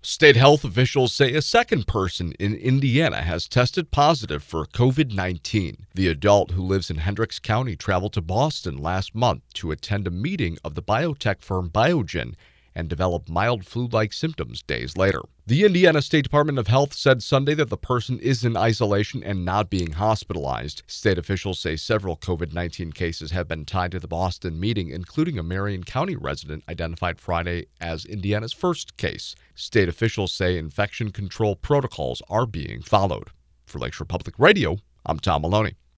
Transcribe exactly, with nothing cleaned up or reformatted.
State health officials say a second person in Indiana has tested positive for COVID nineteen. The adult who lives in Hendricks County traveled to Boston last month to attend a meeting of the biotech firm Biogen and developed mild flu-like symptoms days later. The Indiana State Department of Health said Sunday that the person is in isolation and not being hospitalized. State officials say several COVID nineteen cases have been tied to the Boston meeting, including a Marion County resident identified Friday as Indiana's first case. State officials say infection control protocols are being followed. For Lakeshore Public Radio, I'm Tom Maloney.